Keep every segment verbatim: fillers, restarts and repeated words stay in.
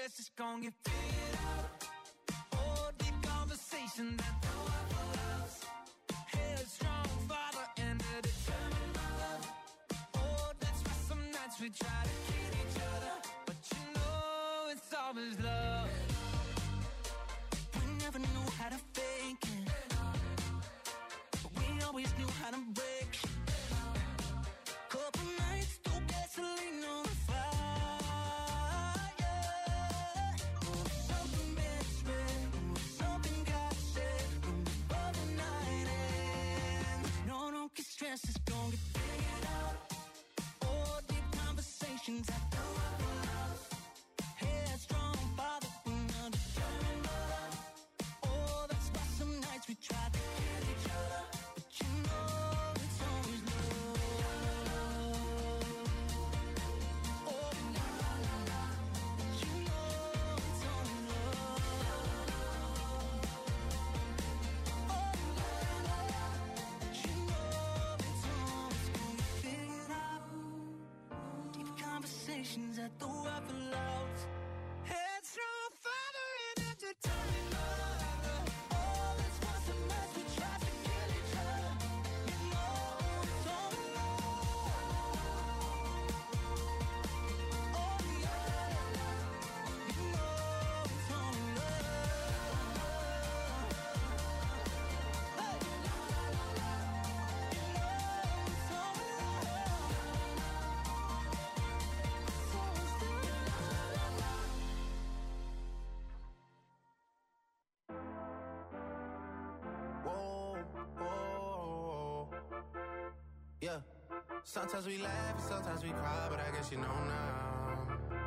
stress, it's gonna get figured out. Oh, deep conversation that throw up the loves. Headstrong father and a determined mother. Oh, that's why some nights we try to kill each other, but you know it's always love. We never knew how to fake it, but we always knew how to break it. Couple nights, through gasoline on the fire. Oh, something misread, something got said before the night ends. No, don't get stressed, it's gonna get figured out. Oh, deep conversations I throw up the love. Headstrong father and a determined mother. Oh, that's why some nights we try to kill each other, but you know it's always love. Oh, la la la la, but you know it's always love. Oh, la la la, but you know it's always gonna get figured out. Deep conversations at the weapon loves. Headstrong father and a determined mother. Oh, that's why some nights we try to kill each other. You know it's always love. Oh, la la la, you know it's always love. Hey, la la la la, you know it's always Whoa, whoa, yeah. Sometimes we laugh and sometimes we cry, but I guess you know now,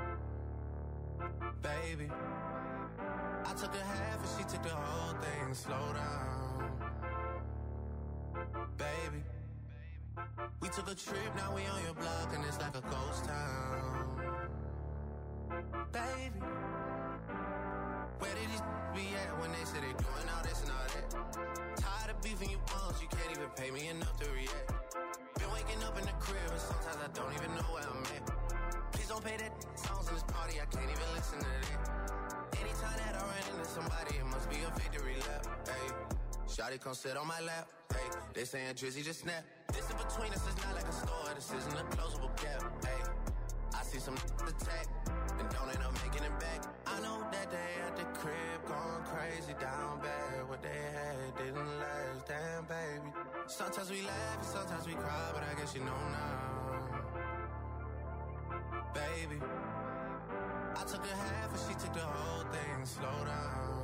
baby. I took a half and she took the whole thing. Slow down, baby. We took a trip, now we on your block and it's like a ghost town, baby. Where did these be at when they say they doing all this and all that? Tired of beefing you bums, you can't even pay me enough to react. Been waking up in the crib and sometimes I don't even know where I'm at. Please don't play that songs in this party, I can't even listen to that. Anytime that I run into somebody, it must be a victory lap. Hey, shawty come sit on my lap. Hey, they saying Drizzy just snap. This in between us is not like a store, this isn't a closable gap. Hey, I see some attack and don't end up making it back. I know that they at the crib going crazy down bad. What they had didn't last, damn baby. Sometimes we laugh and sometimes we cry, but I guess you know now, baby. I took a half and she took the whole thing. Slow down,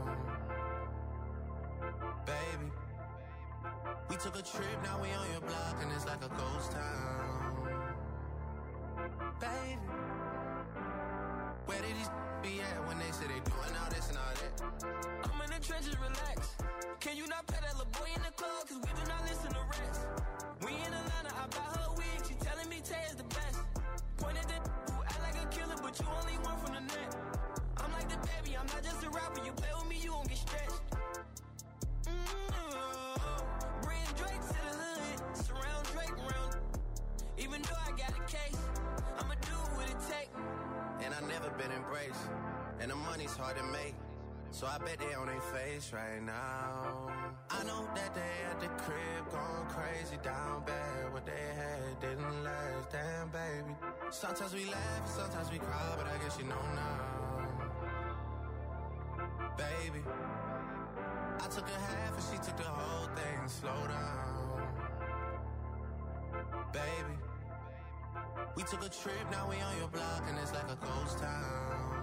baby. We took a trip, now we on your block and it's like a ghost town, baby. Where did these be at when they say they doing all this and all that? I'm in the trenches, relax. Can you not pet that little boy in the club? Cause we do not listen to rest. We in Atlanta, I buy her wig. She telling me Tay is the best. Pointed that who act like a killer, but you only one from the net. I'm like the baby, I'm not just a rapper. You play with me, you won't get stretched. Mm-hmm. Bring Drake to the hood, surround Drake around. Even though I got a case, I'ma do what it take. And I never been embraced, and the money's hard to make, so I bet they on their face right now. I know that they at the crib going crazy down bad. What they had didn't last, damn baby. Sometimes we laugh and sometimes we cry, but I guess you know now, baby. I took a half and she took the whole thing. Slow down, baby. We took a trip, now we on your block and it's like a ghost town,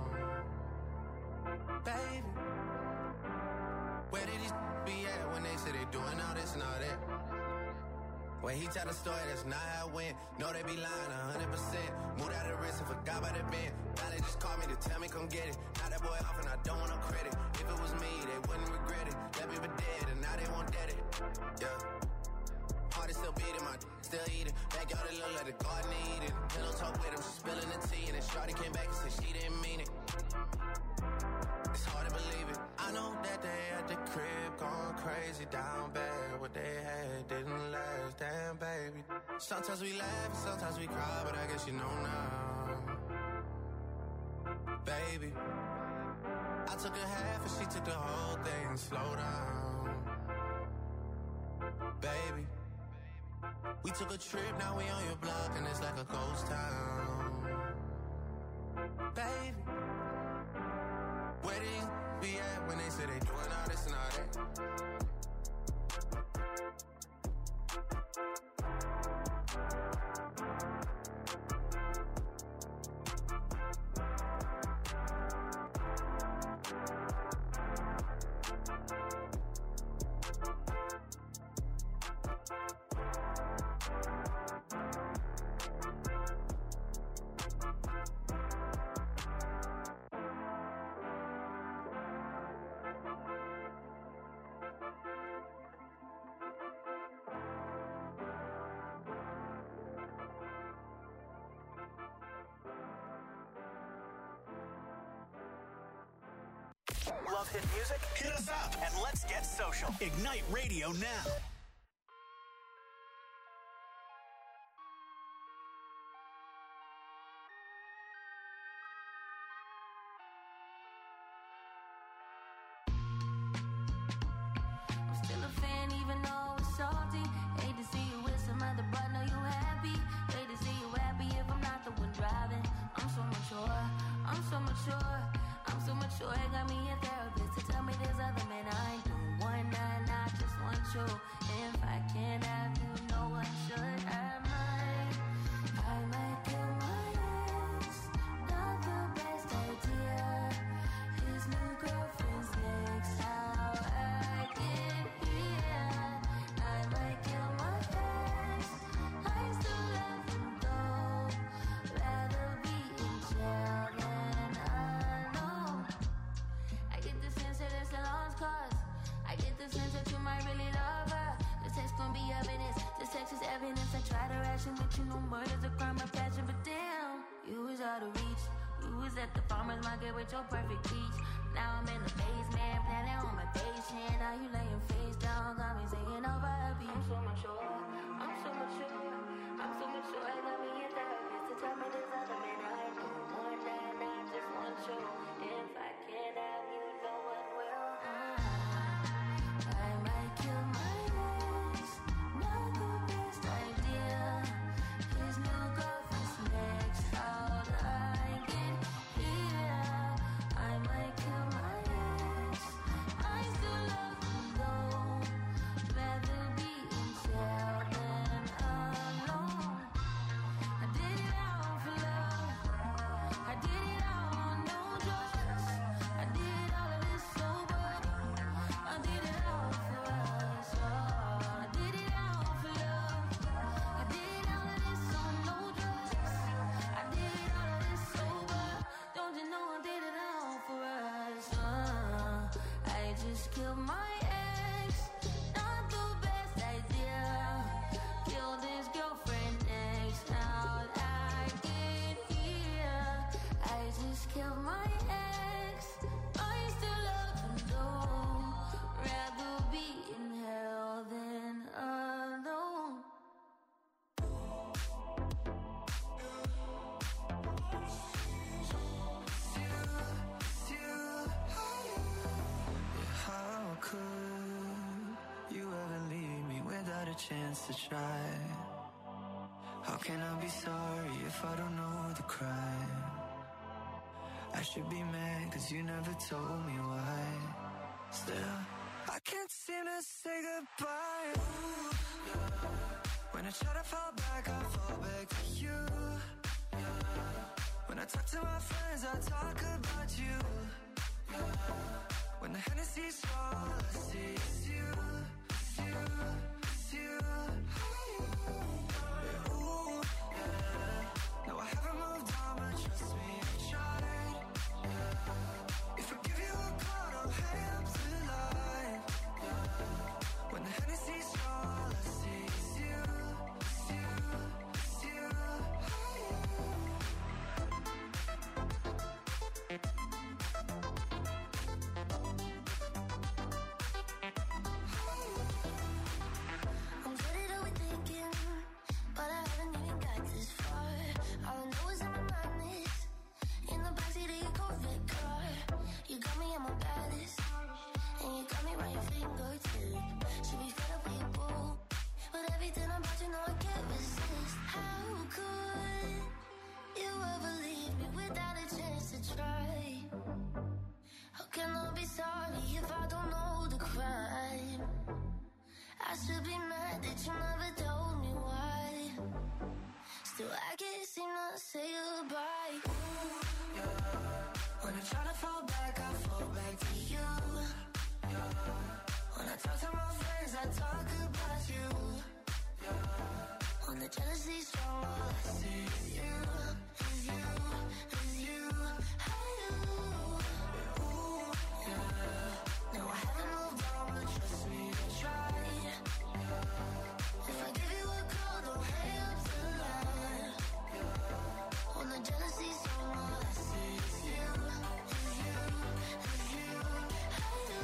baby. Where did these be at when they say they doing all this and all that? When he tell the story, that's not how it went. No, they be lying a hundred percent. Moved out of the wrist and forgot about the bend. Now they just called me to tell me come get it. Now that boy off and I don't want no credit. If it was me, they wouldn't regret it. Left me for dead and now they won't dead it. Yeah. Heart is still beating, my d- still eating. Backyard it look like the garden eating. Pillow talk with him, she spilling the tea. And then Shawty came back and said she didn't mean it. It's hard to believe it. I know that they at the crib going crazy down bad. What they had didn't last, damn baby. Sometimes we laugh and sometimes we cry, but I guess you know now, baby. I took a half and she took the whole thing. Slow down, baby. We took a trip, now we on your block and it's like a ghost town. Baby, where these be at when they say they doing all this and all that? Love hit music? Hit us up and let's get social. Ignite Radio now. I'm still a fan even though it's salty. Hate to see you with some other, but know you happy. Hate to see you happy if I'm not the one driving. I'm so mature, I'm so mature. I'm so mature, it got me a therapist to tell me there's other men I don't want none, I just want you. If I can't have you, no one should have mine. I might kill my ex, not the best idea. His new girlfriend's next, how I get here. I might kill my ex, I still love him though. Rather be in jail than alone. I get the sense that it's a lost cause. I get the sense that you might really love her. This text gon' be evidence. This text is evidence. I try to ration with you, no murder's a crime of passion, but damn, you was out of reach. You was at the farmer's market with your perfect peach. Now I'm in the basement, planning on my patient. Now you laying face down, got me singing over a beat. I'm so mature, I'm so mature, I'm so mature. I got me a therapist to tell me there's other men I don't want that, I just want you. If I can't have you, no one will. I might kill my ex, not the best idea. His new girlfriend's next, how'd I get here? I might kill my ex, I still love him though. Rather be in jail than alone. I did it all for love. I did it all on no drugs. I did all of this sober. I did it all for us. Oh, I did it all for love. I did all of this on no drugs. I did all of this sober. Don't you know I did it all for us? Uh, I just killed my ex. Not the best idea. Killed his girlfriend next. How'd I get here? I just killed my ex. I still love him though. Rather be in hell than alone. How could you ever leave me without a chance to try? How can I be sorry if I don't know the crime? I should be mad cause you never told me why. Still, I can't seem to say goodbye. Ooh, yeah. When I try to fall back, I fall back to you. Yeah. When I talk to my friends, I talk about you. Yeah. When the Hennessy's all I see is you, it's you, it's you. Yeah, ooh, yeah. No, I haven't moved on, but trust me, I tried. Yeah. If I give you a call, don't hang up the line. Yeah. When the Hennessy's all I see is you, it's you, it's you. Yeah. try to fall back, I fall back to you. Yeah. When I talk to my friends, I talk about you. Yeah. When the jealousy's strong, all I see is you, is you, is you. Hey, you. Ooh, yeah. No, I haven't moved on, but trust me, I tried. Yeah. If I give you a call, don't hang up tonight. Yeah. When the jealousy's strong, all I see is you, is you, is you. Hey, you.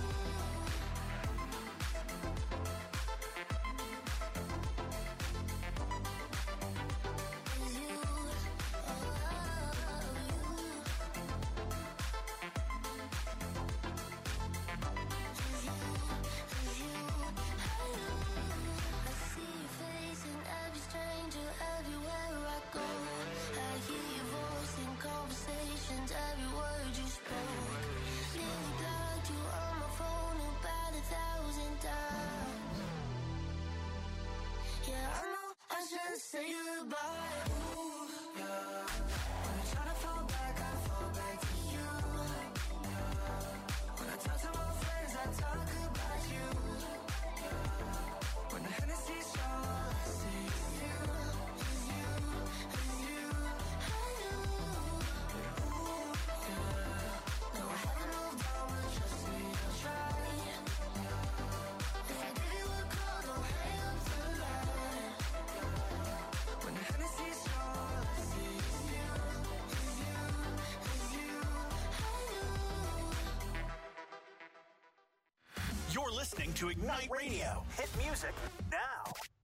Say goodbye. Ooh, yeah. When I try to fall back, I fall back to you. Yeah. When I talk to my friends, I talk about you. Yeah. When the Hennessy's strong, all I see is you, is you, is you. Hey, you. Ooh, yeah. No, I haven't moved on, but trust me, I'll try. Yeah. If I give you a call, don't hang up tonight. When the Hennessy's strong, all I see is you, is you, is you, hey, you. You're listening to Ignite Radio. Hit music now.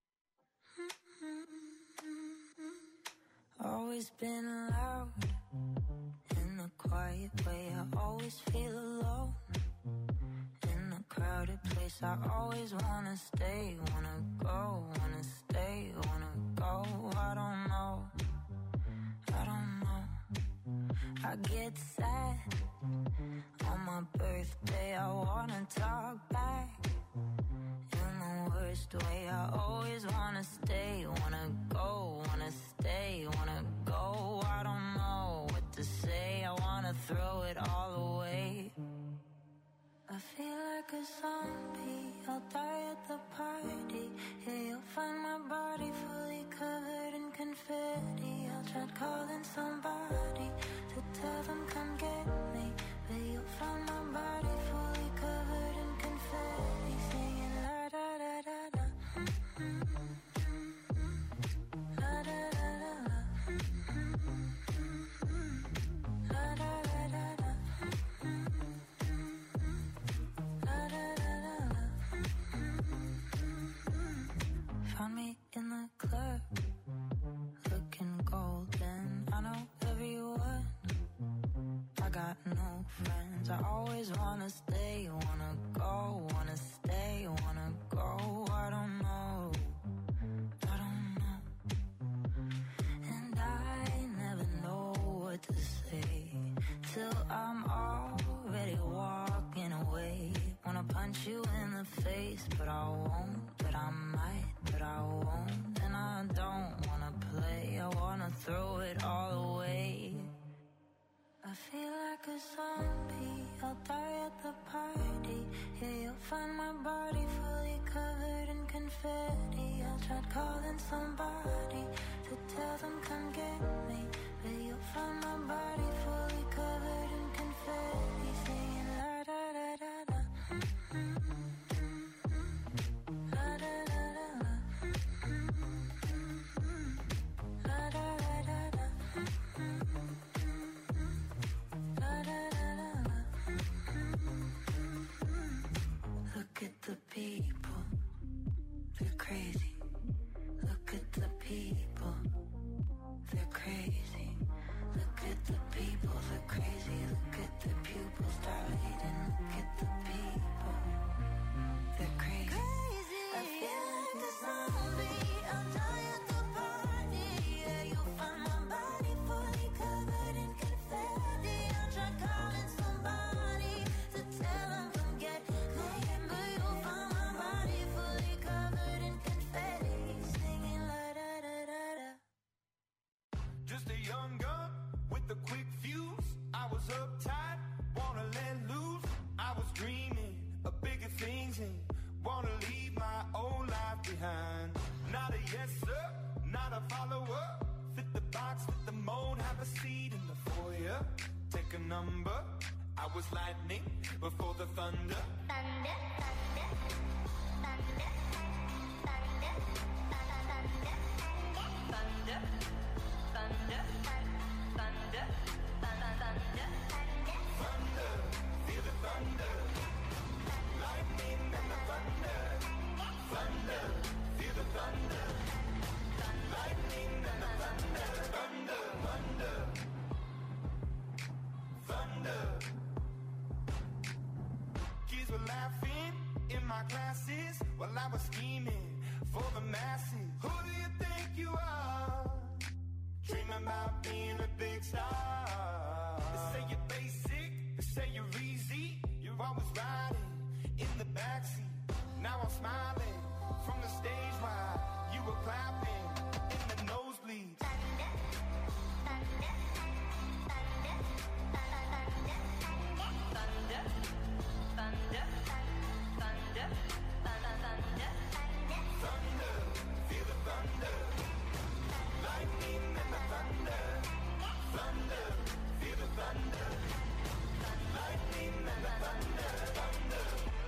Always been loud in a quiet way. I always feel alone in a crowded place. I always wanna stay, wanna go, wanna stay, wanna go. I don't know, I don't know. I get sad on my birthday. I wanna talk back in the worst way. I always wanna stay, wanna go, wanna stay, wanna go. I don't know what to say. I wanna throw it all away. I feel like a zombie, I'll die at the party. Yeah, you'll find my body fully covered in confetti. I'll try calling somebody to tell them come get me, but you'll find my body fully covered in confetti. Singing la da da da da, mm-hmm, mm-hmm. La da da da da, mm-hmm, mm-hmm. La da da da da, mm-hmm. Found me in the club, looking golden. I know everyone, I got no friends. I always wanna stay, wanna go, wanna stay, wanna go. I don't know, I don't know. And I never know what to say till I'm already walking away. Wanna punch you in the face, but I won't, but I might, but I won't. And I don't wanna play, I wanna throw it all away. I feel like a zombie, I'll die at the party. Yeah, you'll find my body fully covered in confetti. I'll try calling somebody to tell them come get me, but you'll find my body fully covered in confetti. Singing la da da da da, mm-hmm, mm-hmm. La da da da da, mm-hmm, mm-hmm. La da da da da, mm-hmm, mm-hmm. La da da da da, mm-hmm, mm-hmm. Look at the people, they're crazy. Look at the people, they're crazy. Look at the people. Yes, sir, not a follower. Fit the box, fit the mold, have a seat in the foyer. Take a number. I was lightning before the thunder. Thunder, thunder, thunder, thunder, thunder, thunder, thunder, thunder, thunder, thunder, feel the thunder, lightning and the thunder, thunder, feel the thunder, lightning and the thunder, thunder, thunder, thunder. Kids were laughing in my classes while I was scheming for the masses. Who do you think you are? Dreaming about being a big star. They say you're basic, they say you're easy. You're always riding in the backseat. Now I'm smiling from the stage while you were clapping in the nosebleeds. thunder, thunder, thunder, thunder, thunder, thunder, thunder, thunder, Thunder, feel the thunder, lightning and the thunder, thunder, feel the thunder, lightning and the thunder, thunder.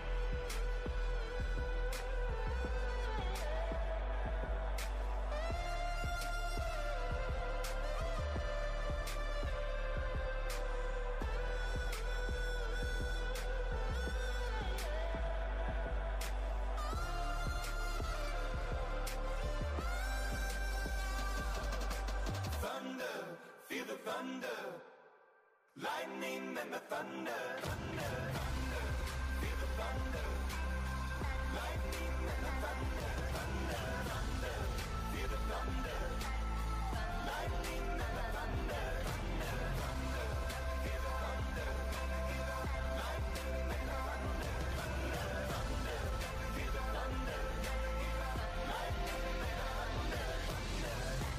Thunder, feel the thunder, lightning and the thunder, thunder, thunder, feel the thunder, lightning and the thunder, thunder, thunder, feel the thunder, lightning and the thunder, thunder, thunder, feel the thunder, lightning and the thunder, thunder, thunder, feel the thunder, lightning and the thunder, thunder.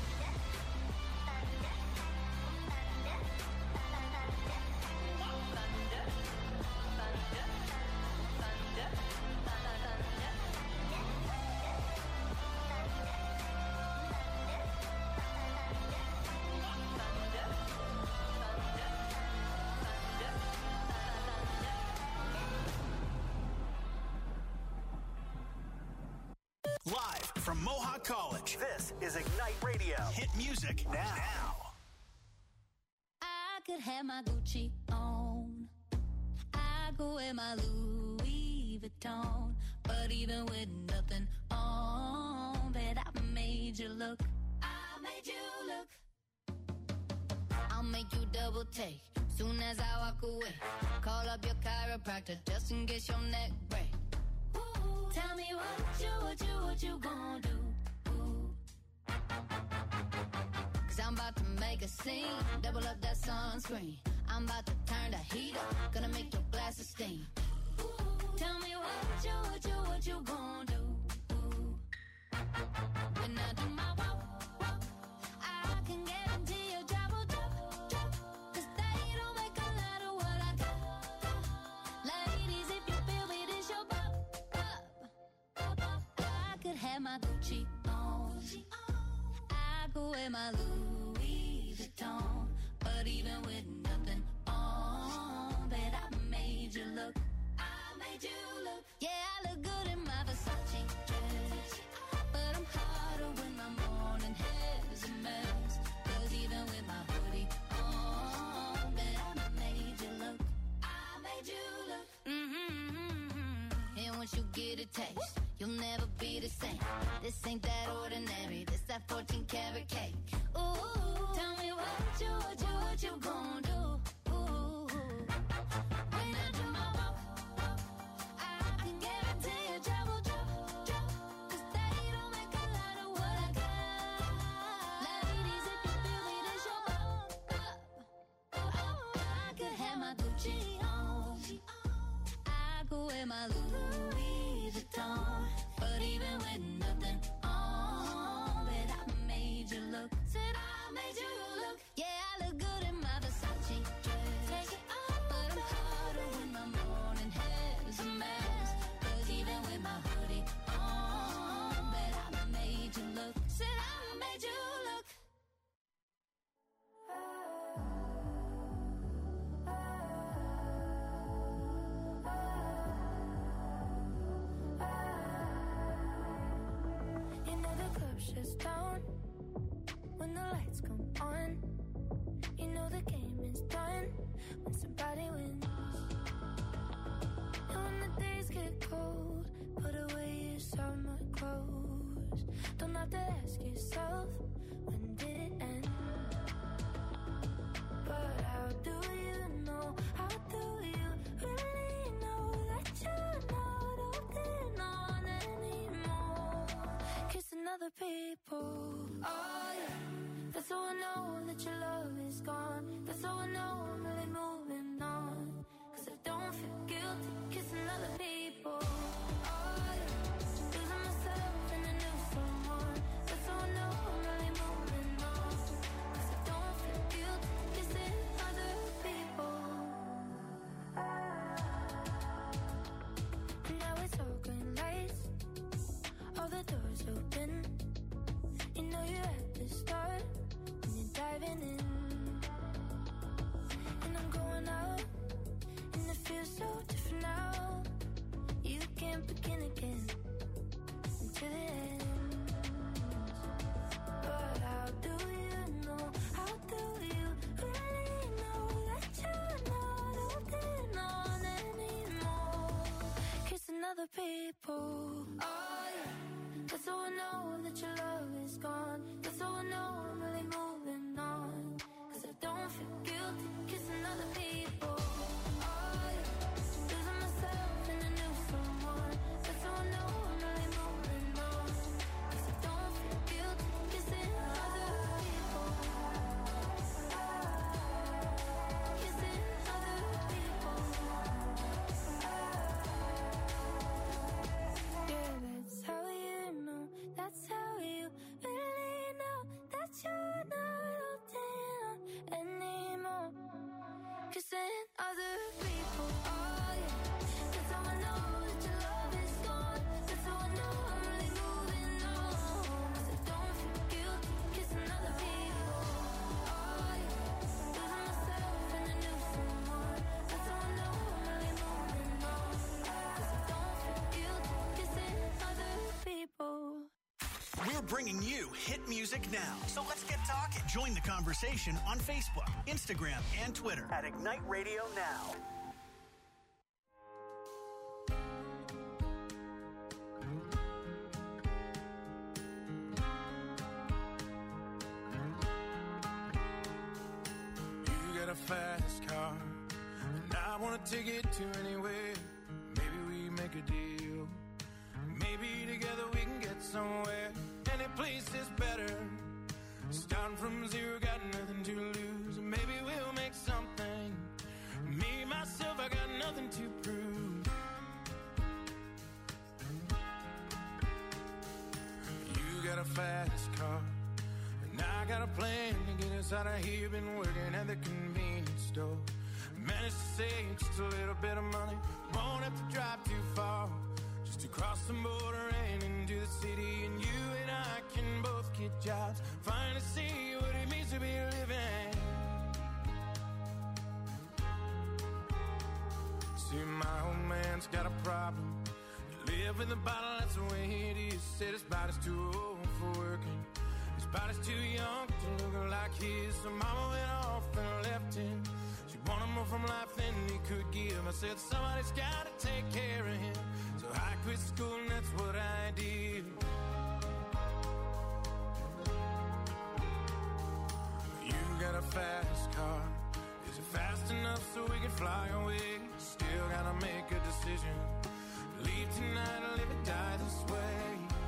Live from Mohawk College, this is Ignite Radio. Hit music now. I could have my Gucci on. I could wear my Louis Vuitton. But even with nothing on, bet I made you look. I made you look. I'll make you double take soon as I walk away. Call up your chiropractor just in case your neck break. Ooh, tell me what you, what you, what you gonna do. Ooh. Cause I'm about to make a scene, double up that sunscreen. I'm about to turn the heat up, gonna make your glasses steam. Ooh, tell me what you, what you, what you gonna do. Ooh. When I do my walk, walk, I can guarantee your job will drop, drop. Cause they don't make a lot of what I got, got. Ladies, if you feel me, this your pop, pop, pop. I could have my Gucci on, I could wear my Louis Vuitton. But even with nothing on, bet I made you look. I made you look. Yeah, I look good in my Versace dress. But I'm hotter when my morning hair is a mess. Cause even with my hoodie on, bet I made you look. I made you look. Mm-hmm. And once you get a taste, you'll never be the same. This ain't that ordinary, this that fourteen karat cake. Ooh, tell me what you, what you, what you gonna do. Ooh, when I do my walk, walk, I can guarantee your job will drop, drop. Cause they don't make a lot of what I got. Ladies, if you feel me, this your pop, pop. Oh, I could have my Gucci on, I could wear my Louis Vuitton. But even with nothing on, bet I made you look. Said I made you look. Yeah, I look good in my Versace dress. Take it off, but I'm hotter when my morning hair is a mess. Cause even with my hoodie on, bet I made you look. shuts down when the lights come on. You know the game is done when somebody wins. And when the days get cold, put away your summer clothes. Don't have to ask yourself, when did it end? But how do you know, how do you really know that you're not holding on anymore? Kissing other people, oh yeah. That's how I know that your love is gone. That's how I know I'm really moving on. Cause I don't feel guilty kissing other people, oh yeah. Losing myself in a new someone. That's how I know I'm really moving on. Cause I don't feel guilty kissing other people. Now it's all green lights, all the doors open. You know you're at the start when you're diving in. And I'm going out, and it feels so different now. You can't begin again until it ends. But how do you know, how do you really know that you're not holding on anymore? Kissing other people, oh yeah. That's how I know that your love is gone. That's how I know I'm really moving on. Cause I don't feel guilty kissing other people, oh yeah. Losing myself in a new someone. That's how I know I'm really moving on. Cause I don't feel guilty kissing other people. Kissing other people. Yeah, that's how you know. That's how you really know that you're not holding on anymore. Kissing other people, oh yeah. That's how I know that your love is gone. That's how I know I'm really moving on. Cause I don't feel guilty kissing other people, oh yeah. Losing myself in a new someone. That's how I know I'm really moving on. Cause I don't feel guilty kissing other people. We're bringing you hit music now. So let's get talking. Join the conversation on Facebook, Instagram, and Twitter at Ignite Radio Now. You got a fast car, and I wanna take it to anywhere. Maybe we make a deal. Maybe together we can get somewhere. Any place is better. Starting from zero, got nothing to lose. Maybe we'll make something. Me, myself, I got nothing to prove. You got a fast car, and I got a plan to get us out of here. Been working at the convenience store. Managed to save just a little bit of money. Won't have to drive too far. Just to cross the border and into the city. And you and I can both get jobs. Finally see what it means to be living. See, my old man's got a problem. You live with a bottle, that's the way it is. Said his body's too old for working. His body's too young to look like his. So mama went off and left him. She wanted more from life than he could give. I said somebody's gotta take care of him. So I quit school and that's what I did. You got a fast car. Is it fast enough so we can fly away? Still gotta make a decision. Leave tonight or live and die this way.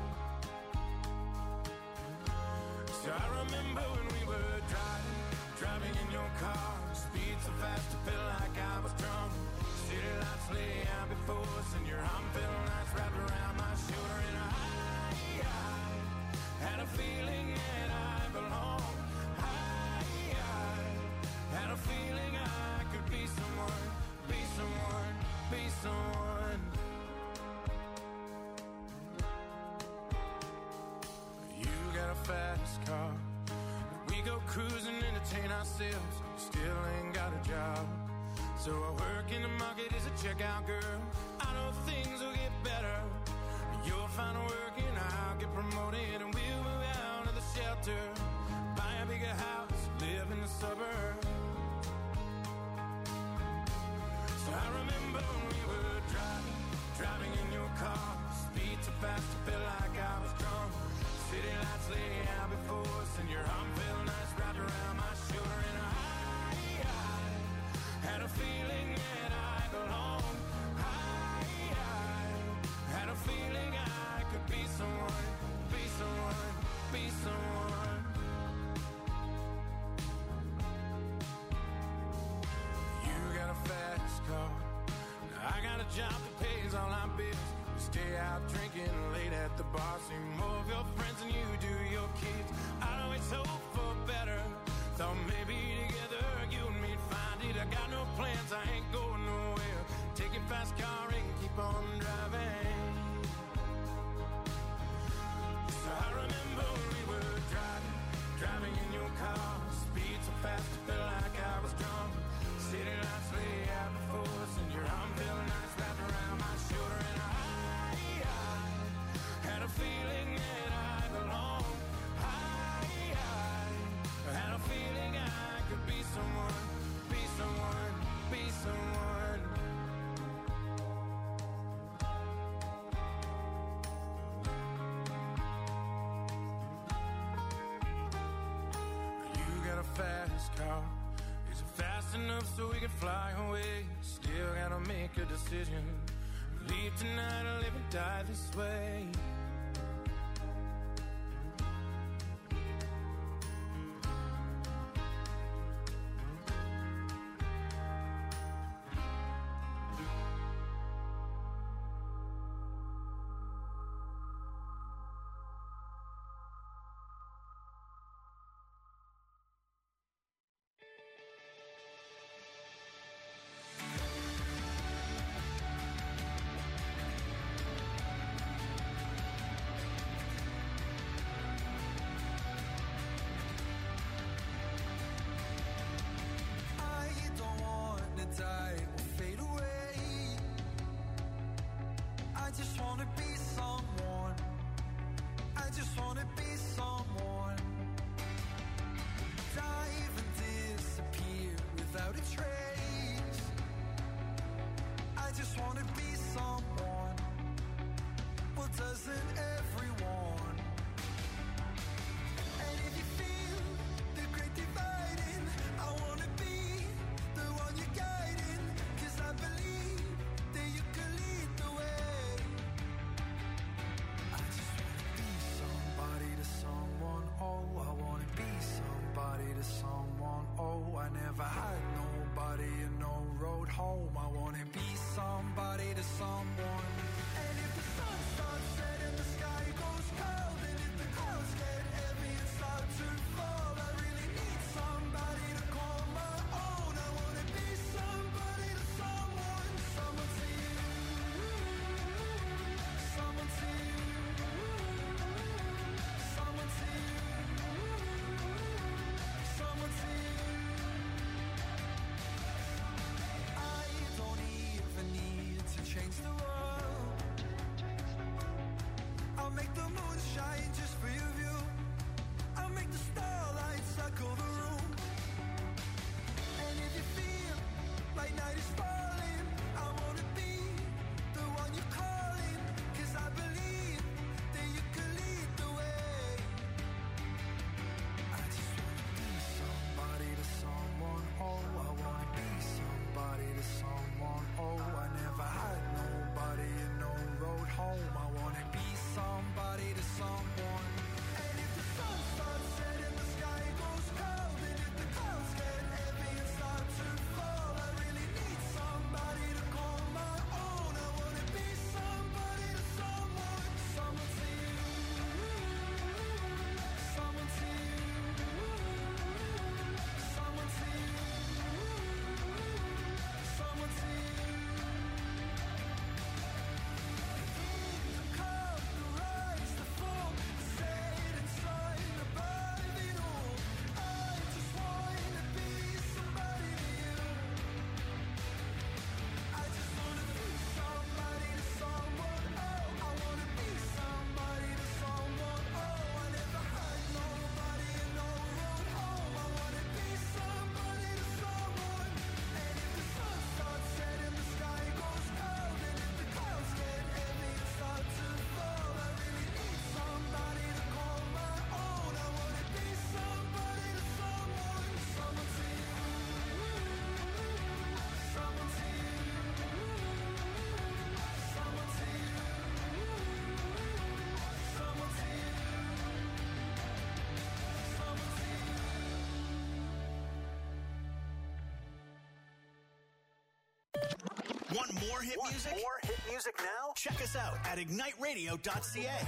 So I remember when we were driving, driving in your car. Speed so fast it felt like I was drunk. City lights lay out before us and your arm felt nice wrapped around my shoulder. And I, I had a feeling that I belonged. I, I had a feeling I could be someone, be someone, be someone. You got a fast car. We go cruising, entertain ourselves. Still ain't got a job. So I work in the market as a checkout girl. I know things will get better. You'll find work and I'll get promoted and we'll move suburbs. So I remember when we were driving, driving in your car. Speed so fast, I felt like I was drunk. City lights lay out before us, and your arm felt nice wrapped around my shoulder. And I, I had a feeling that I belonged. I, I had a feeling I could be someone, be someone, be someone. You got a fast car, now I got a job that pays all our bills. We stay out drinking late at the bar, see more of your friends than you do your kids. I'd always hope for better, thought maybe together you and me'd find it. I got no plans, I ain't going nowhere. Take your fast car and keep on driving. So I remember when we were driving, driving in your car. Speed so fast, I felt like I was drunk. City lights lay out before us, and your arm felt nice wrapped around my shoulder. And I, I had a feeling that I belonged. I, I had a feeling I could be someone, be someone, be someone. You got a fast car. Is it fast enough so we can fly away? Still gotta make a decision. Leave tonight or live and die this way. I just wanna be someone. I just wanna be someone. Dive and disappear without a trace. I just wanna be someone. Well, doesn't everyone? And if you feel the great dividing, I wanna be the one you're guiding. 'Cause I believe that you can lead the way. I just wanna be somebody to someone. Oh, I wanna be somebody to someone. Oh, I never had nobody and no road home. I wanna be somebody to someone. And if the sun starts setting, the sky goes cold. And if the clouds get heavy and start to fall, I really need somebody to call my own. I wanna be somebody to someone. Someone to you. Someone to you. Someone to you. Someone to you. I don't even need to change the world. I'll make the moon shine just for your view. I'll make the starlight circle the room. And if you feel like night is falling, I wanna be the one you're calling. 'Cause I believe that you can lead the way. I just wanna be somebody to someone. Oh, I wanna be somebody to someone. Oh, I never had nobody and no road home. I wanna be somebody to someone. And if the sun starts setting, the sky goes cold. Want more hit Want music? more hit music now? Check us out at ignite radio dot c a.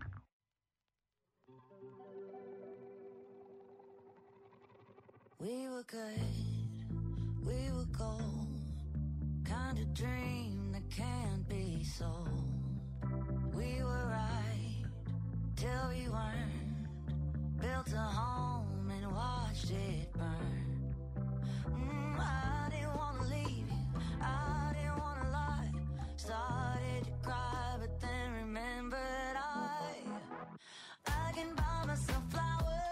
We were good, we were gold, kind of dream that can't be sold. We were right till we weren't, built a home and watched it burn. Mm, I didn't want to leave you, I didn't want to lie, started to cry but then remembered I, I can buy myself flowers.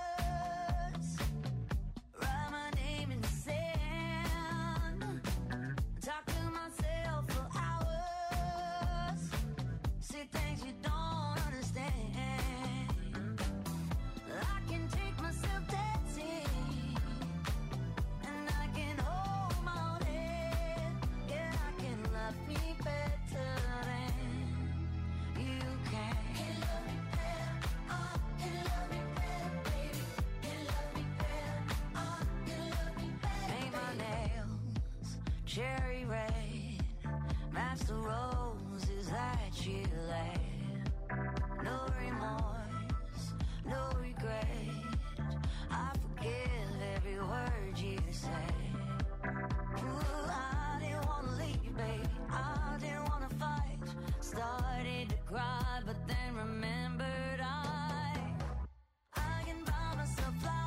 Cherry red, match the roses that you laid. No remorse, no regret, I forgive every word you say. Ooh, I didn't want to leave, baby, I didn't want to fight. Started to cry, but then remembered I, I can buy myself flowers.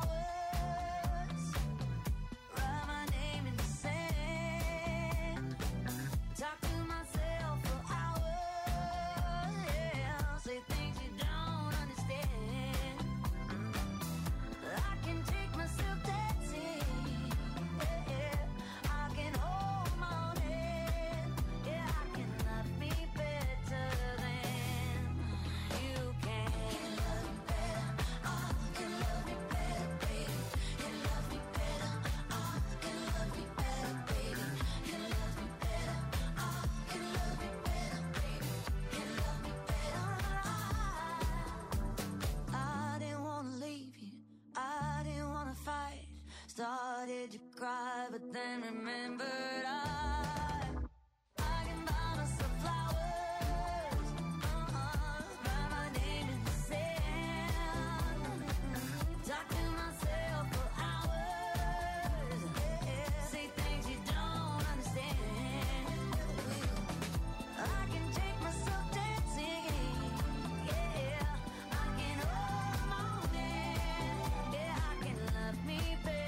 Started to cry, but then remembered I, I can buy myself flowers, uh-uh, write my name in the sand, talk to myself for hours, yeah, say things you don't understand. I can take myself dancing, yeah, I can hold my own hand, yeah, I can love me better.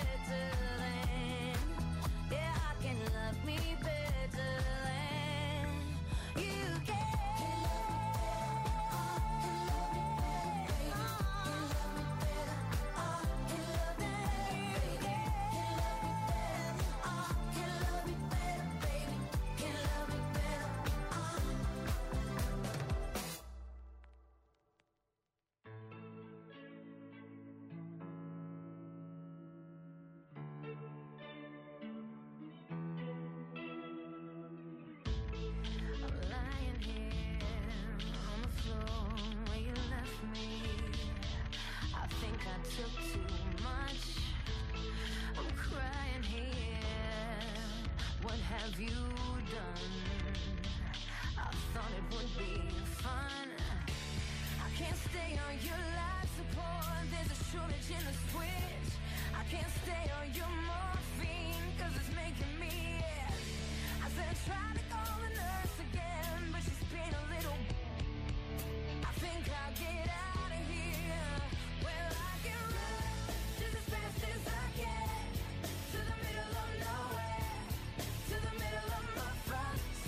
Took too much, I'm crying here. What have you done? I thought it would be fun. I can't stay on your life support, there's a shortage in the switch. I can't stay on your morphine, cause it's making me ill. I said try to call the nurse again, but she's been a little. I think I'll get out of here. Well, I can run just as fast as I can to the middle of nowhere, to the middle of my front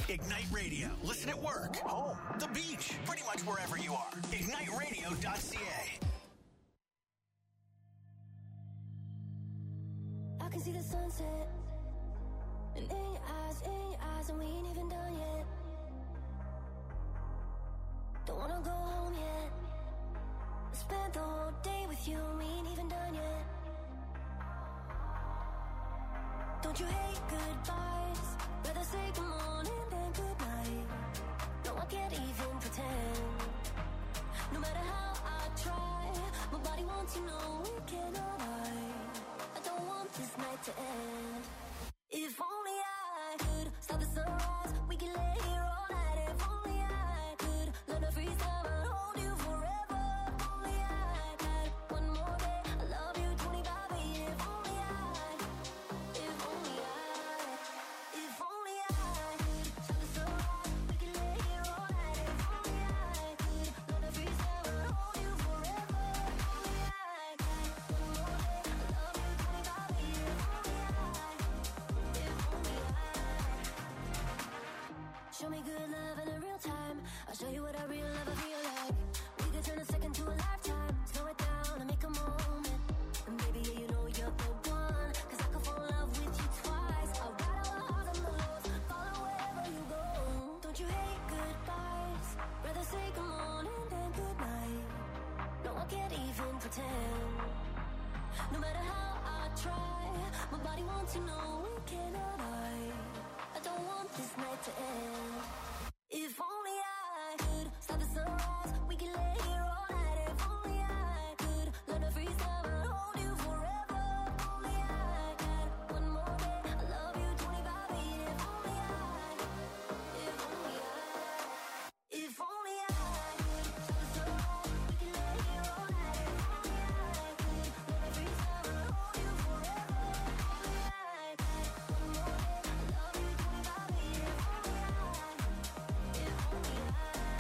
Ignite Radio. Listen at work, home, the beach, pretty much wherever you are. ignite radio dot c a. I can see the sunset, and in your eyes, in your eyes, and we ain't even done yet. Don't wanna go home yet. I spent the whole day with you, and we ain't even done yet. Don't you hate goodbyes? Rather say good morning than good night. No, I can't even pretend. No matter how I try, my body wants to know we cannot hide. I don't want this night to end. If only I could stop the sunrise, we can lay here all night. If only I could learn to freeze time and hold you forever. If only I had one more day, I love you twenty-five years. If only I, if only I, if only I could stop the sunrise, we can lay here all night. If only I could learn to freeze time and hold you forever. If only I had one more day, I love you twenty-five years. If only I, if only I. Show me good love in a real time. I'll show you what a real love I feel like. We could turn a second to a lifetime. Slow it down and make a moment. And baby, yeah, you know you're the one. Cause I could fall in love with you twice. I'll ride our highs and the lows, follow wherever you go. Don't you hate goodbyes? Rather say good morning than good night. No, I can't even pretend. No matter how I try, my body wants to know we cannot hide. I don't want this night to end. If only I could stop the sunrise, we can lay here all night. If only I could learn to freeze time and hold you forever. If only I had one more day, I love you twenty-five years. If only I, if only I, if only I could stop the sunrise, we can lay here all night. If only I could learn to freeze time and hold you forever. If only I had one more day, I love you twenty-five years. If only I, if only I.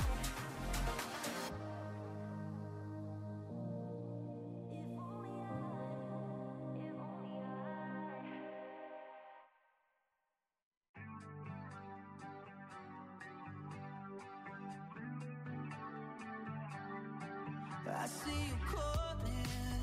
I see you calling.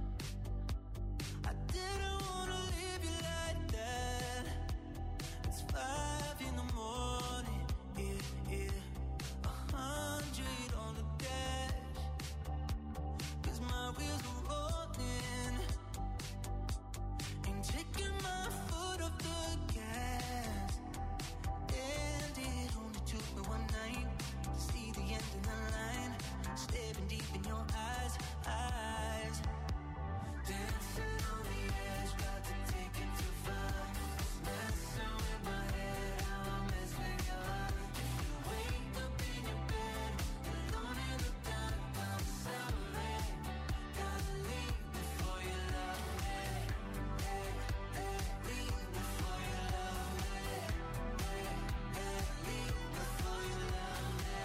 I didn't wanna leave you like that. It's five in the morning, yeah, yeah. A hundred on the dash. Cause my wheels are rolling. Ain't taking my foot off the gas. And it only took me one night to see the end of the line. Staring deep in your eyes, eyes. Dancing on the edge, got to take it too far. Messing with my head, how I mess with your heart. If you wake up in your bed, alone in the dark, I'm sorry. Gotta leave before you love me. Hey, hey, leave before you love me. Hey, hey, leave before you love me.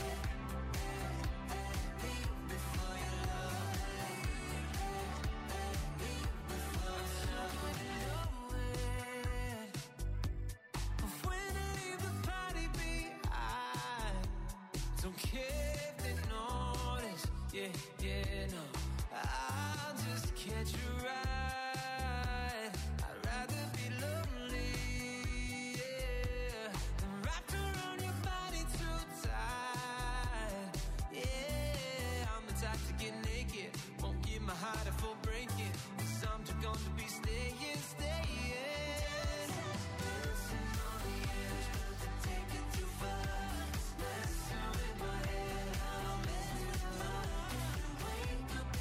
Before you love me, leave before you love me. But when I leave the party behind, don't care if they notice, yeah, yeah, no. I'll just catch a ride. I'd rather be lonely, yeah, than wrapped around your body too tight. Yeah, I'm the type to get naked, won't give my heart a full breaking. Cause I'm just gonna be staying, staying. Dancing on the edge, got to take it too far. Messing with my head, how I mess with your heart. If you wake up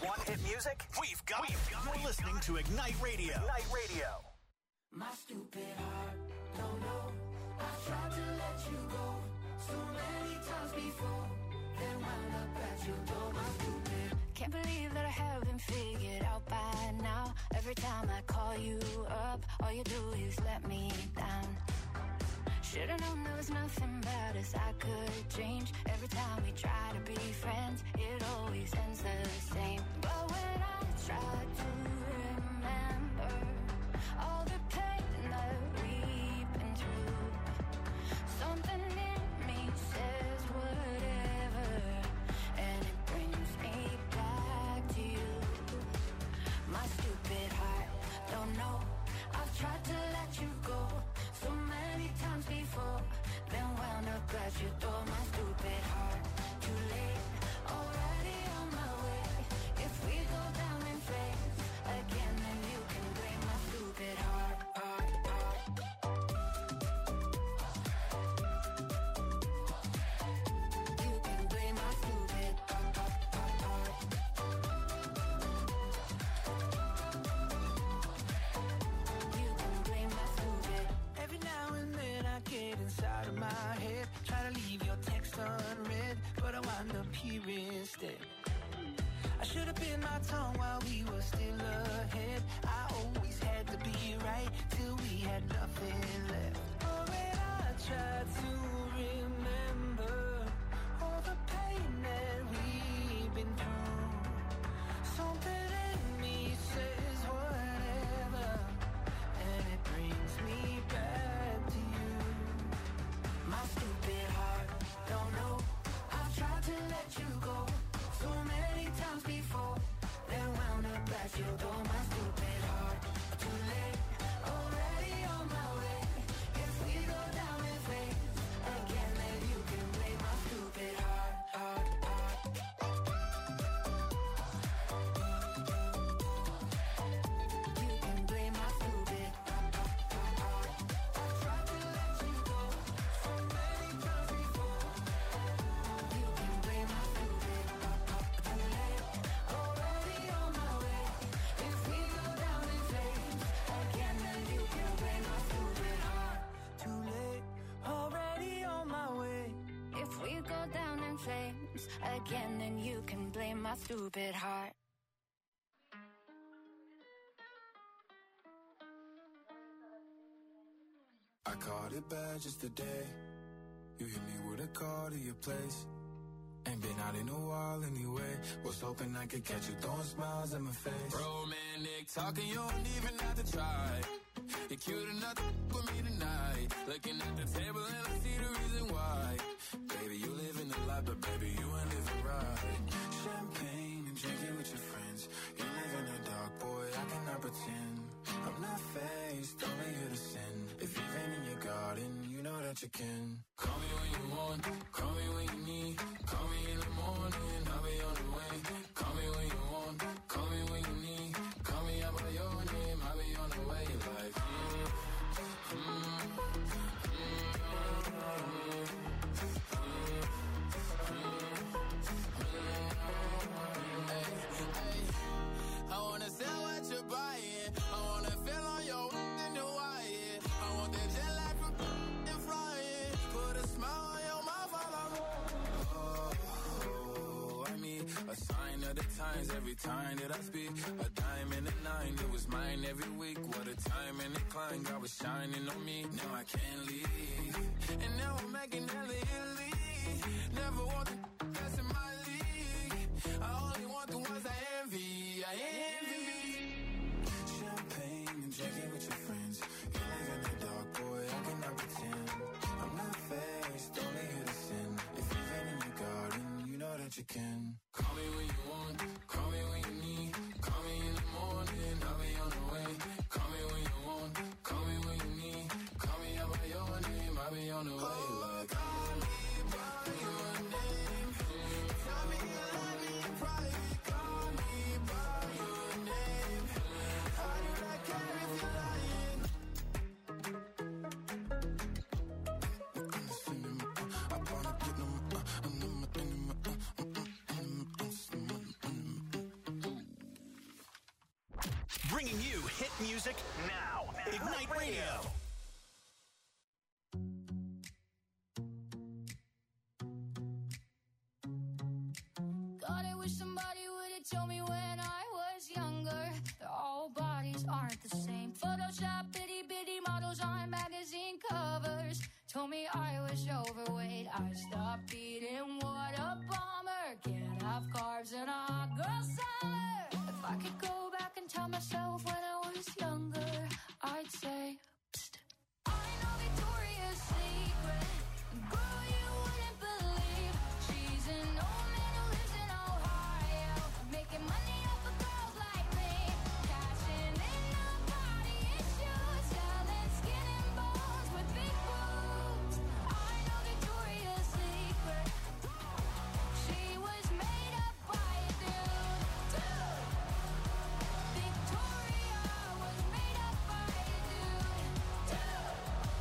Want hit music? We've got it. You're listening to Ignite Radio. Ignite Radio. My stupid heart, don't know. I tried to let you go so many times before, then wound up at your door. My stupid. Can't believe that I haven't figured out by now. Every time I call you up, all you do is let me down. Should've known there was nothing about us I could change. Every time we try to be friends, it always ends the same. But when I try to remember all the pain that we've been through, something in me says whatever, and it brings me back to you. My stupid heart, don't know. I've tried to let you go so many times before, then wound up at your door. My stupid heart, too late, already on my way. If we go down in flames again, then you can blame my stupid heart, heart, heart. You can blame my stupid heart, heart, heart, heart. You can blame my stupid. Every now and then I get inside of my head, try to leave your text unread, but I wind up here instead. I should have bit my tongue while we were still ahead. I always had to be right till we had nothing left. Oh, when I tried to remember all the pain that we've been through, something in me says whatever, and it brings me back to you. My stupid heart, don't know. I've tried to let you go so many times before, then wound up at your door. My stupid heart, too late, already on my way. If we go down in flames again, then you can blame my stupid heart, heart, heart. You can blame my stupid heart, heart, heart. I tried to let you go so many times before. You can blame my stupid heart, heart. Too late, already on my way. If we go down in flames again, then you can blame my stupid heart. Too late, already on my way. If we go down in flames again, then you can blame my stupid heart. I caught it bad just today. You hit me with a call to your place. Ain't been out in a while anyway. Was hoping I could catch you throwing smiles in my face. Romantic talking, you don't even have to try. You're cute enough to f- with me tonight. Looking at the table and I see the reason why. Baby, you living the life, but baby, you ain't living right. Champagne and drinking with your friends. You live in the dark, boy, I cannot pretend. I'm not faced, only here to sin. If you've been in your garden, you know that you can. Call me when you want, call me when you need. Call me in the morning, I'll be on the way. Call me when you want, call me when you need. Call me out by your name, I'll be on the way. Like, mm, mm, I wanna sell what you're buying. I wanna feel on your in the wire. I want that jet lag from and flying. Put a smile on your mouth while I'm oh, I mean, a sign of the times every time that I speak. A diamond and a nine, it was mine every week. What a time and a climb, God was shining on me. Now I can't leave, and now I'm making hella Italy. Never want the that's in my league. I only want the ones I envy. I envy. Champagne and drinking with your friends. You live in the dark, boy, I cannot pretend. I'm not faced, only here to sin. If you've been in your garden, you know that you can. Call me when you want, call me when you need. Call me in the morning, I'll be on the way. Call me when you want, call me when you need. Call me out by your name, I'll be on the way. Like, call me by your name. Tell me you love me in private. Call me by your name. I do not care if you're lying. I wanna get them, uh, and them, and them, uh, mm, mm, mm, Bringing you hit music now. Ignite Radio. God, I wish somebody would have told me when I was younger that all bodies aren't the same. Photoshop, bitty bitty models on magazine covers told me I was overweight. I stopped eating, what a bummer. Can't have carbs in a hot girl summer. If I could go back and tell myself when I was younger, I'd say, psst, I know Victoria's Secret. Girl, you wouldn't believe she's an old man who lives in Ohio, making money off of girls like me, cashing in on body issues, selling skin and bones with big boobs. I know Victoria's Secret. She was made up by a dude. Dude. Victoria was made up by a dude. Dude.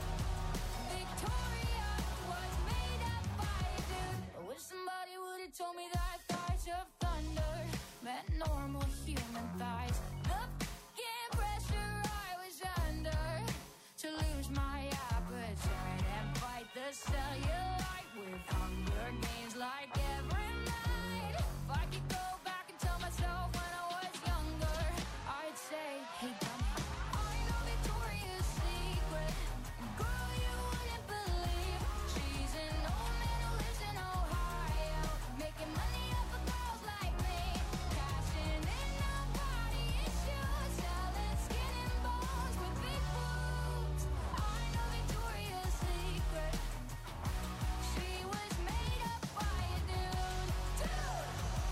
Victoria was made up by a dude. I wish somebody would have told me that thighs of thunder meant normal human thighs. The f***ing pressure I was under to lose my appetite and fight the cellulite with hunger gains like every night. If I could go back and tell myself when I was younger, I'd say, hey dummy, I know Victoria's Secret. Girl, you wouldn't believe she's an old man who lives in Ohio, making money off of girls like me, cashing in on body issues, selling skin and bones with big boobs. I know Victoria's Secret. She was made up by a dude. Dude.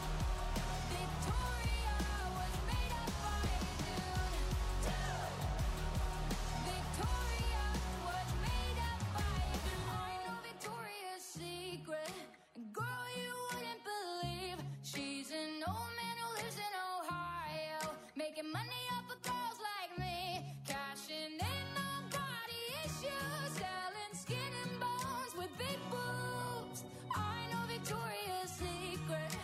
Victoria was made up by a dude. Dude. Victoria was made up by a dude. I know Victoria's Secret. Girl, you wouldn't believe she's an old man who lives in Ohio, making money off of girls like me, cashing in on body issues, selling skin and bones with big boobs. I know Victoria's Secret.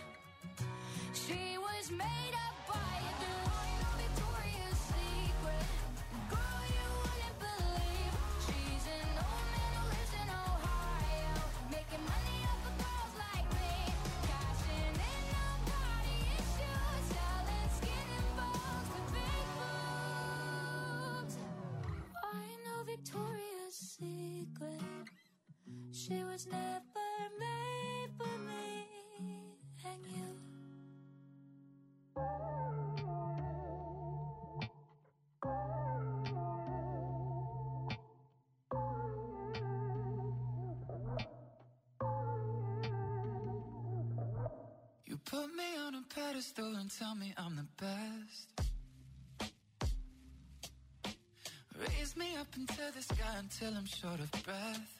She was made up by a dude. I know Victoria's Secret. Girl, you wouldn't believe she's an old man who lives in Ohio, making money off of girls like me, cashing in on body issues, selling skin and bones with big boobs. I know Victoria's Secret. She was never made for me and you. You put me on a pedestal and tell me I'm the best. Raise me up into the sky until I'm short of breath.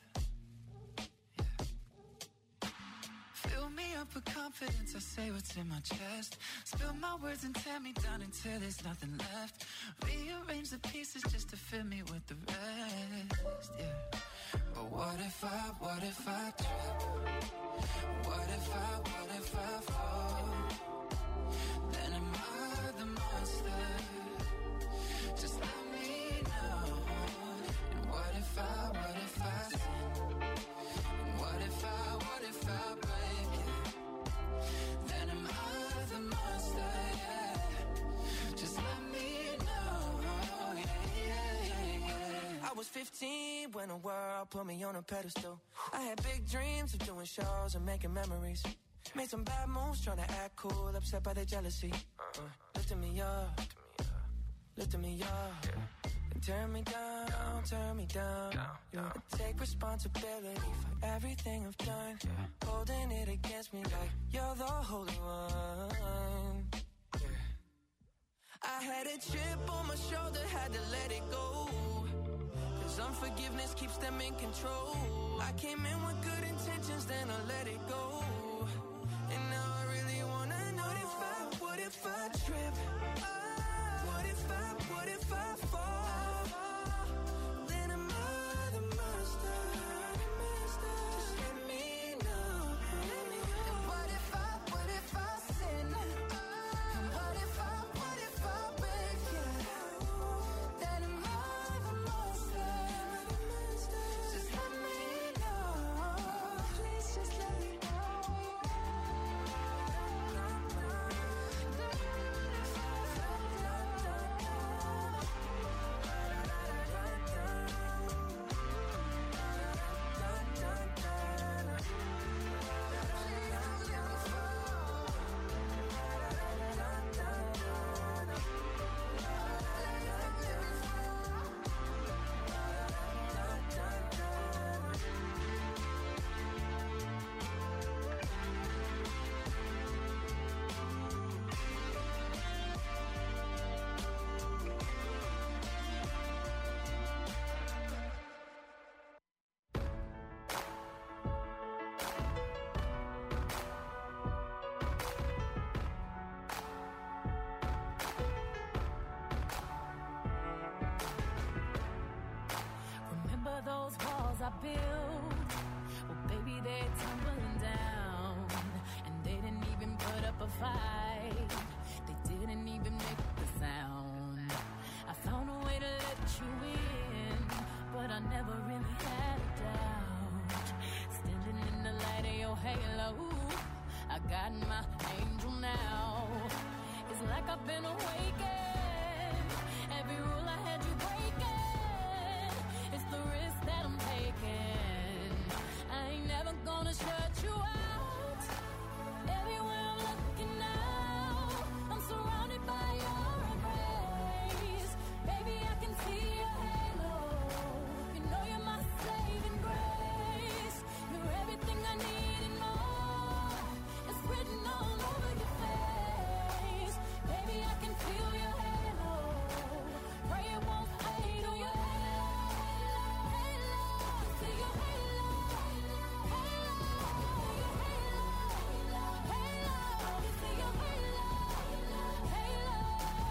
Yeah. Fill me up with confidence, I say what's in my chest. Spill my words and tear me down until there's nothing left. Rearrange the pieces just to fill me with the rest. Yeah. But what if I, what if I trip? What if I, what if I fall? Then am I the monster? Just let me know. And what if I, what if I sin? And what if I, what if I break it? Then am I the monster? Yeah. Just let me know. Yeah, yeah, yeah, yeah. I was fifteen when the world put me on a pedestal. I had big dreams of doing shows and making memories. Made some bad moves trying to act cool, upset by the jealousy. Uh, lifting me up, lifting me up. And turn me down, turn me down. Yeah. I take responsibility for everything I've done. Holding it against me like you're the holy one. Yeah. I had a chip on my shoulder, had to let it go. Cause unforgiveness keeps them in control. I came in with good intentions, then I let it go. And now I really wanna know, what if I, what if I trip? Oh, what if I, what if I fall? Then am I the monster? Just let me know. And what if I, what if I sin? And what if I, what if I break it? built, well, baby, they're tumbling down. And they didn't even put up a fight. They didn't even make the sound. I found a way to let you in, but I never really had a doubt. Standing in the light of your halo, I got my angel now. It's like I've been awakened. Every rule I had you breaking. It's the risk that I'm taking. I ain't never gonna shut you out. Everywhere I'm looking now, I'm surrounded by your embrace. Baby, I can see your halo. You know you're my saving grace. You're everything I need and more. It's written all over your face. Baby, I can feel your halo. Pray it won't fade. Oh, your halo, halo, see your halo, halo, your halo, halo, see your halo, halo.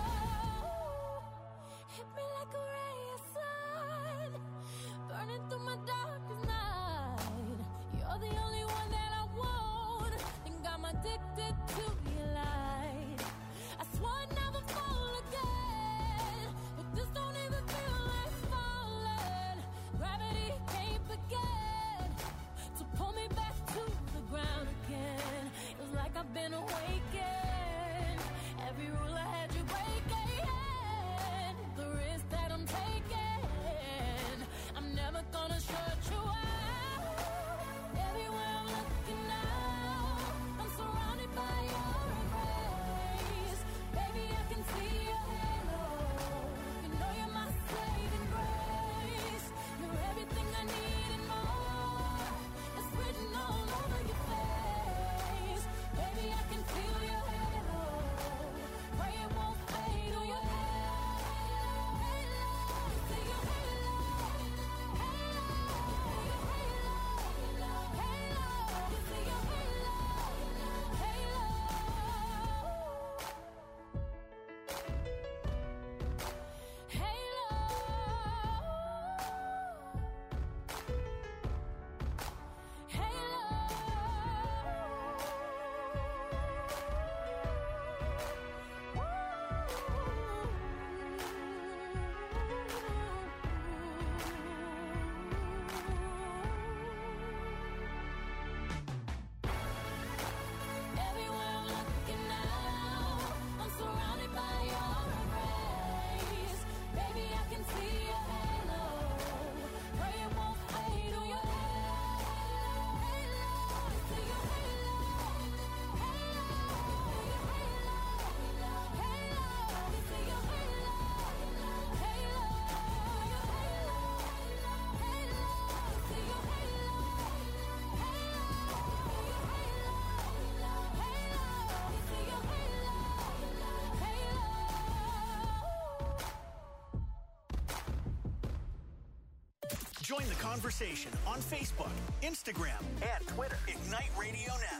Hit me like a ray of sun, burning through my darkest night. You're the only one that I want. Think I'm addicted to your light. I swore I'd never fall again, but this don't even feel like falling. Gravity can't begin to pull me back to the ground again. It was like I've been awakened. Every rule I had you breaking. The risk that I'm taking, I'm never gonna shut you out. Everywhere I'm looking now, I'm surrounded by your embrace. Baby, I can see your halo. You know you're my saving grace. You're everything I need and more. It's written all over your face. Baby, I can feel your halo. Pray it won't fade. Oh, your halo, halo, see your halo, halo, your halo, halo, see your halo, halo. Everywhere I'm looking now, I'm surrounded by your embrace. Baby, I can see your halo. Pray it won't fade. Oh, your halo, halo, see your halo, halo, your halo, halo, see your halo, halo, your halo, halo, see your halo, halo, your halo, halo, see your halo, halo. Join the conversation on Facebook, Instagram, and Twitter. Ignite Radio Now.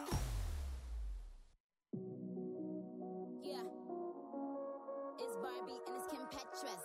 Yeah. It's Barbie and it's Kim Petras.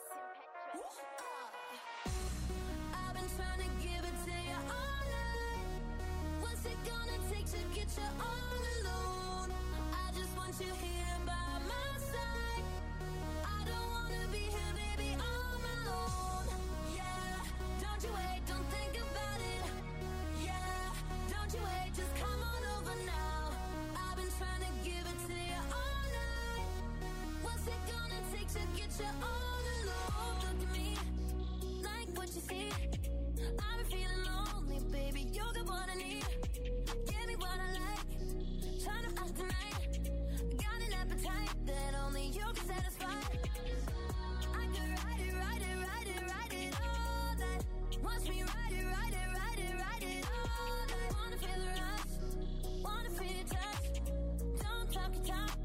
I've been trying to give it to you all night. What's it gonna take to get you all alone? I just want you here by my side. I don't wanna be here, baby, on my own. Yeah, don't you wait, don't think about it. Yeah, don't you wait, just come on over now. I've been trying to give it to you all night. What's it gonna take to get you all alone? Look at me, like what you see. I've been feeling lonely, baby. You got what I need. Give me what I like. Trying to act tonight. Got an appetite that only you can satisfy. I could ride it, ride it, ride it, ride it all night. Watch me ride it, ride it, ride it, ride it all night. Wanna feel the rush, wanna feel your touch. Don't talk your talk,